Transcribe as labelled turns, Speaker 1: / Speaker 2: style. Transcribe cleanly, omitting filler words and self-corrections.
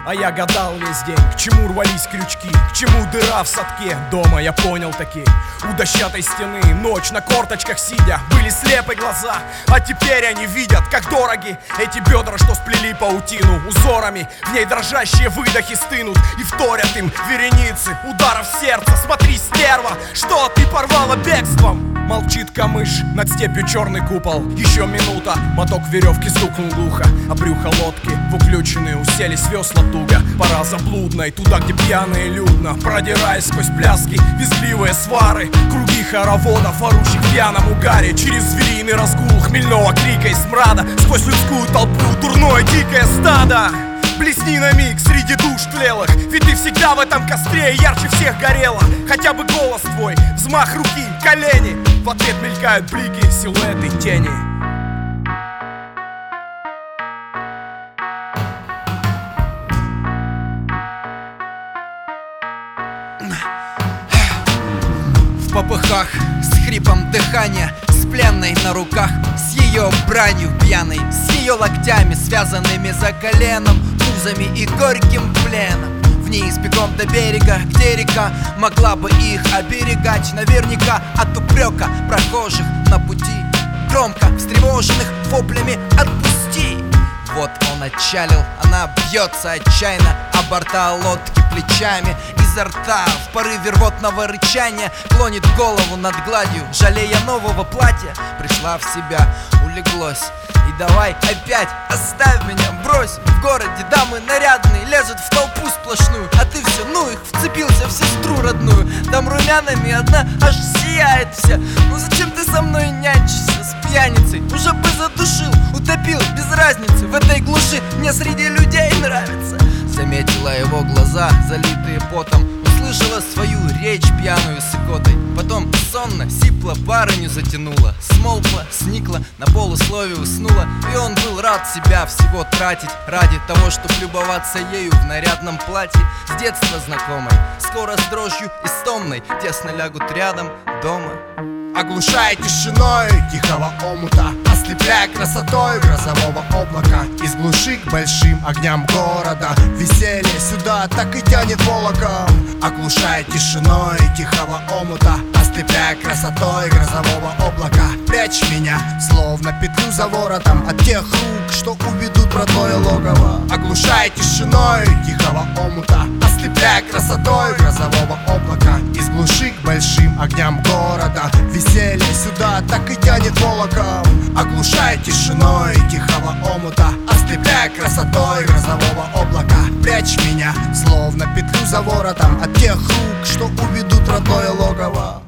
Speaker 1: А я гадал весь день, к чему рвались крючки, к чему дыра в садке. Дома я понял таки, у дощатой стены ночь на корточках сидя, были слепы глаза, а теперь они видят, как дороги эти бедра, что сплели паутину узорами. В ней дрожащие выдохи стынут и вторят им вереницы ударов сердца. Смотри, стерва, что ты порвала бегством. Молчит камыш, над степью черный купол. Еще минута, моток веревки стукнул глухо, а брюхо лодки в уключенные уселись весла туго. Пора заблудной, туда, где пьяные людно, продираясь сквозь пляски, визгливые свары, круги хороводов, орущих в пьяном угаре. Через звериный разгул хмельного крика и смрада, сквозь людскую толпу дурное дикое стадо. Блесни на миг среди душ тлелых, ведь ты всегда в этом костре ярче всех горела. Хотя бы голос твой, взмах руки, колени, в ответ мелькают блики, силуэты, тени.
Speaker 2: В попыхах, с хрипом дыхания, с пленной на руках, с ее бранью пьяной, с ее локтями, связанными за коленом, пузами и горьким пленом. В ней бегом до берега, где река могла бы их оберегать наверняка от упрека прохожих на пути, громко встревоженных воплями «Отпусти!». Вот он отчалил, она бьется отчаянно о борта лодки плечами. Изо рта в порыве рвотного рычания клонит голову над гладью, жалея нового платья. Пришла в себя, улеглось. И давай опять оставь меня, брось. В городе дамы нарядные лезут в толпу сплошную, а ты все, ну их, вцепился в сестру родную. Там румянами одна аж сияет вся. Ну зачем ты со мной нянчишься, с пьяницей? Уже бы задушил, утопил, без разницы. В этой глуши мне среди людей нравится. Заметила его глаза, залитые потом, услышала свою речь пьяную с икотой. Потом сонно, сипло барыню затянула, смолкла, сникла, на полуслове уснула. И он был рад себя всего тратить ради того, чтоб любоваться ею в нарядном платье. С детства знакомой, скоро с дрожью истомной тесно лягут рядом дома.
Speaker 3: Оглушая тишиной тихого омута, ослепляя красотой грозового облака. Из глуши к большим огням города веселье сюда так и тянет волоком. Оглушая тишиной тихого омута, ослепляя красотой грозового облака. Прячь меня, словно петлю за воротом, от тех рук, что уведут в родное логово. Оглушая тишиной тихого омута, ослепляя красотой грозового облака. Из глуши к большим огням города веселье сюда так и тянет волоком. Оглушая тишиной тихого омута, ослепляя красотой грозового облака. Прячь меня, словно петлю за воротом, от тех рук, что уведут в родное логово.